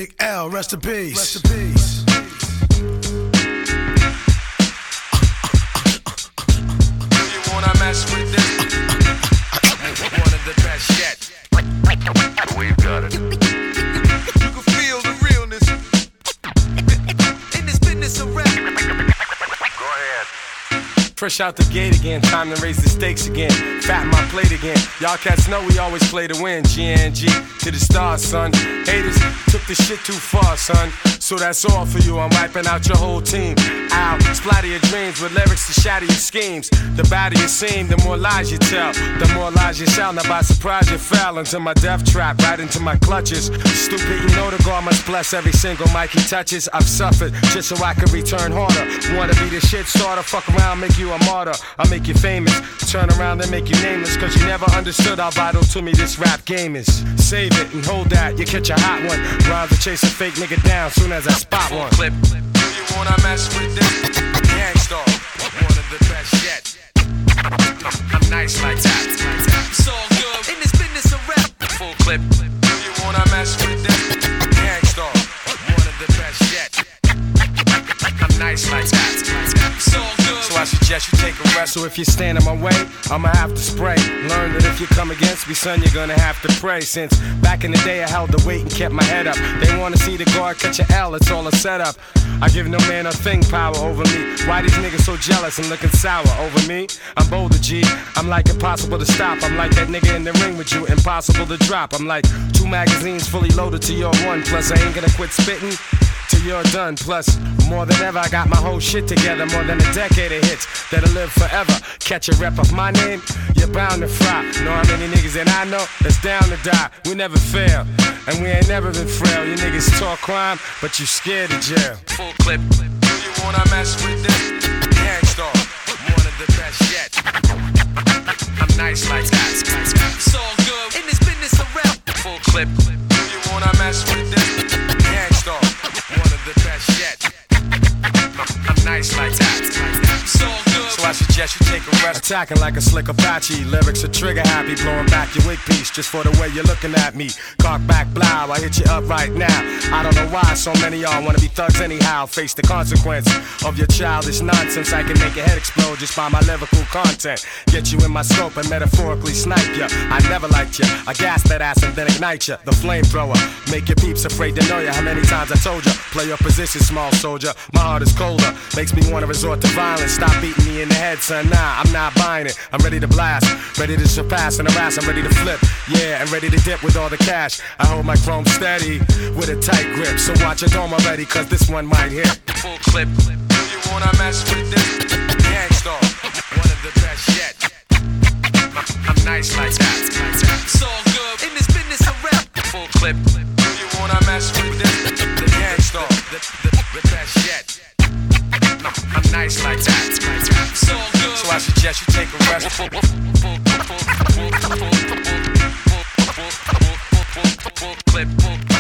Big L, rest in peace. Rest in peace. You wanna mess with this? One of the best yet. We've got it. You can feel the realness in this business of rap. Go ahead. Fresh out the gate again, time to raise the stakes again. Fatten my plate again. Y'all cats know we always play to win. GNG to the stars, son. Haters took the shit too far, son. So that's all for you. I'm wiping out your whole team. I'll splatter your dreams with lyrics to shatter your schemes. The badder you seem, the more lies you tell. The more lies you shall. Now by surprise you fell into my death trap, right into my clutches. Stupid, you know the God must bless every single mic he touches. I've suffered just so I can return harder. Wanna be the shit starter, fuck around, make you a martyr. I'll make you famous, turn around and make you nameless. Cause you never understood how vital to me this rap game is. Save it and hold that, you catch a hot one. Rhyme to chase a fake nigga down soon as I spot one. Clip. Do you wanna mess with this? Gangstar, one of the best yet. I'm nice like that. It's all good in this business of rap. Full clip. Do you wanna mess with this? Gangstar, one of the best yet. I'm nice like that. It's all good. So I suggest you take a rest. So if you stand in my way, I'ma have to spray. Learn that if you come against me, son, you're gonna have to pray. Since back in the day I held the weight and kept my head up. They wanna see the guard catch an L, it's all a setup. I give no man a thing power over me. Why these niggas so jealous and looking sour over me? I'm bolder, G. I'm like impossible to stop. I'm like that nigga in the ring with you, impossible to drop. I'm like 2 magazines fully loaded to your 1. Plus I ain't gonna quit spitting till you're done. Plus, more than ever, I got my whole shit together. More than a decade of hits that'll live forever. Catch a rep of my name, you're bound to fry. Know how many niggas that I know that's down to die. We never fail, and we ain't never been frail. You niggas talk crime, but you scared of jail. Full clip. Do you wanna mess with this? Gangstar, one of the best yet. I'm nice like that. It's all good in this business of rap. Full clip. Do you wanna mess with this? Gangstar, one of the best yet. I'm nice like that. It's all good. So I suggest you take a rest. Attacking like a slick Apache. Lyrics are trigger happy. Blowing back your wig piece just for the way you're looking at me. Cock back, blow. I hit you up right now. I don't know why so many y'all wanna be thugs anyhow. Face the consequence of your childish nonsense. I can make your head explode just by my lyrical content. Get you in my scope and metaphorically snipe ya. I never liked ya. I gas that ass and then ignite ya. The flamethrower. Make your peeps afraid to know ya. How many times I told ya? Play your position, small soldier. My heart is colder. Makes me wanna resort to violence. Stop beating me in the head, son. Nah, I'm not buying it. I'm ready to blast. Ready to surpass and harass. I'm ready to flip. Yeah, and ready to dip with all the cash. I hold my chrome steady with a tight grip. So watch your dome already, cause this one might hit. Full clip. Do you wanna mess with this? Gangstar, one of the best yet. I'm nice like that. It's all good in this business of rap. Full clip. Do you wanna mess with this? The Gangstar, the best yet. I'm nice like that. It's all good. So I suggest you take a rest. Full clip.